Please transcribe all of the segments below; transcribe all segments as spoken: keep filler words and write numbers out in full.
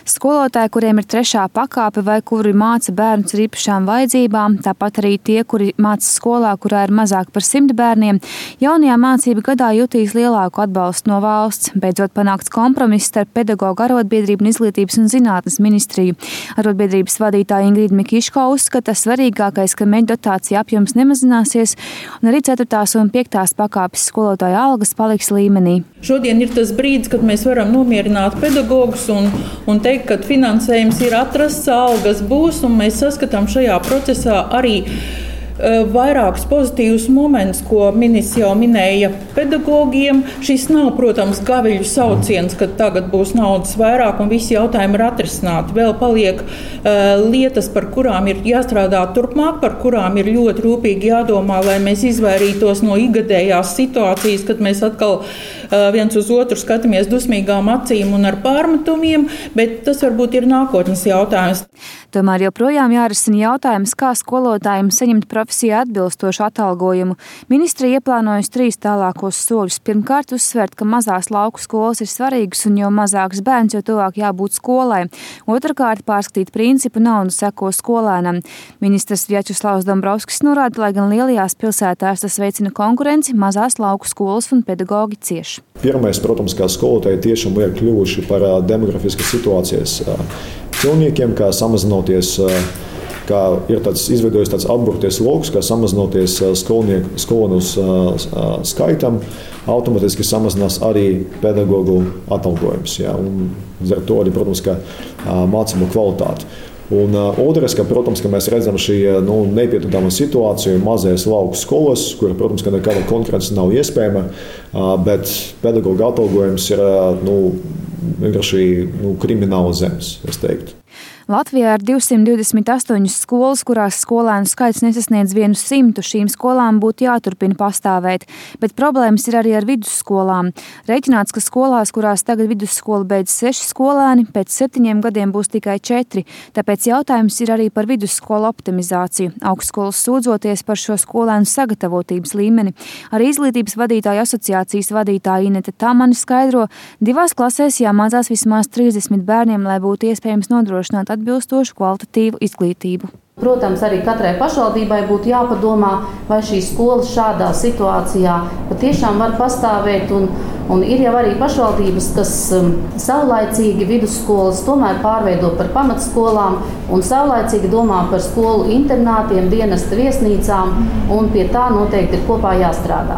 Skolotāji, kuriem ir trešā pakāpe vai kuri māca bērnus ar īpašām vajadzībām, tāpat arī tie, kuri māca skolā, kurā ir mazāk par simt bērniem, jaunajā mācību gadā jutīs lielāku atbalstu no valsts. Beidzot panākts kompromiss starp pedagoģu arotbiedrību un Izglītības un zinātnes ministriju. Arotbiedrības vadītāja Ingrīda Mikiško uzskata, svarīgākais, ka meģu dotācija apjoms nemazināsies un arī ceturtās un piektās pakāpes skolotāju algas paliks līmenī. Šodien ir tas brīdis, kad mēs varam nomierināt pedagogus un, un teikt, ka finansējums ir atrasts, algas būs, un mēs saskatām šajā procesā arī vairākus pozitīvus momentus, ko ministrs jau minēja pedagogiem. Šis nav, protams, gaviļu sauciens, ka tagad būs naudas vairāk un visi jautājumi ir atrisināti. Vēl paliek uh, lietas, par kurām ir jāstrādā turpmāk, par kurām ir ļoti rūpīgi jādomā, lai mēs izvairītos no ikgadējās situācijas, kad mēs atkal uh, viens uz otru skatāmies dusmīgām acīm un ar pārmetumiem, bet tas varbūt ir nākotnes jautājums. Tomēr joprojām jārisina jautājums, kā skolotājiem saņemt profesijā atbilstošu atalgojumu. Ministre ieplānojusi trīs tālākos soļus. Pirmkārt, uzsvērt, ka mazās lauku skolas ir svarīgas un jo mazāks bērns, jo tuvāk jābūt skolai. Otrakārt, pārskatīt principu naudu seko skolēnam. Ministrs Vjačeslavs Dombrovskis norāda, lai gan lielajās pilsētās tas veicina konkurenci, mazās lauku skolas un pedagoģi cieš. Pirmais, protams, kā skolotāji tiešām ir kļuvuši par demografiskas situācijas cilniekiem, kā samazinoties, kā ir tāds izveidojis tāds atburties loks, kā samazinoties skolnieku, skolēnu skaitam, automatiski samazinās arī pedagoģu atalgojums. Ja, un ar to arī, protams, ka mācību kvalitāti. Un uh, otrais, ka, protams, ka mēs redzam šī nu, nepietudama situāciju mazajās lauku skolas, kur, protams, ka nekāda konkurence nav iespējama, uh, bet pedagoģa atalgojums ir uh, nu, vienkārši nu, krimināli zems, es teiktu. Latvijā ir divsimt divdesmit astoņas skolas, kurās skolēnu skaits nesasniedz vienu simtu. Šīm skolām būtu jāturpina pastāvēt, bet problēmas ir arī ar vidusskolām. Reiķināts, ka skolās, kurās tagad vidusskola beidz seši skolēni, pēc septiņiem gadiem būs tikai četri, tāpēc jautājums ir arī par vidusskolu optimizāciju. Augstskolas sūdzoties par šo skolēnu sagatavotības līmeni. Arī Izglītības vadītāju asociācijas vadītāja Inete Tamani skaidro, divās klasēs jāmācās vismaz trīsdesmit bērniem, lai būtu iespējams nodrošināt atbilstošu kvalitatīvu izglītību. Protams, arī katrai pašvaldībai būtu jāpadomā, vai šī skola šādā situācijā patiešām var pastāvēt. Un, un ir jau arī pašvaldības, kas um, saulaicīgi vidusskolas tomēr pārveido par pamatskolām un saulaicīgi domā par skolu internātiem, dienesta viesnīcām, un pie tā noteikti ir kopā jāstrādā.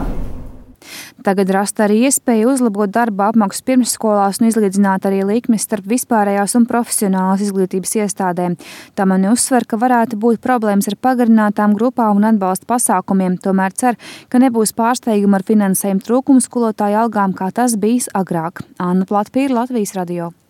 Tagad rasta arī iespēja uzlabot darba apmaksu pirmsskolās un izlīdzināt arī likmes starp vispārējās un profesionālās izglītības iestādēm. Tamani uzsver, ka varētu būt problēmas ar pagarinātām grupām un atbalsta pasākumiem, tomēr cer, ka nebūs pārsteiguma ar finansējumu trūkumu skolotāju algām, kā tas bijis agrāk. Anna Platpīra, Latvijas radio.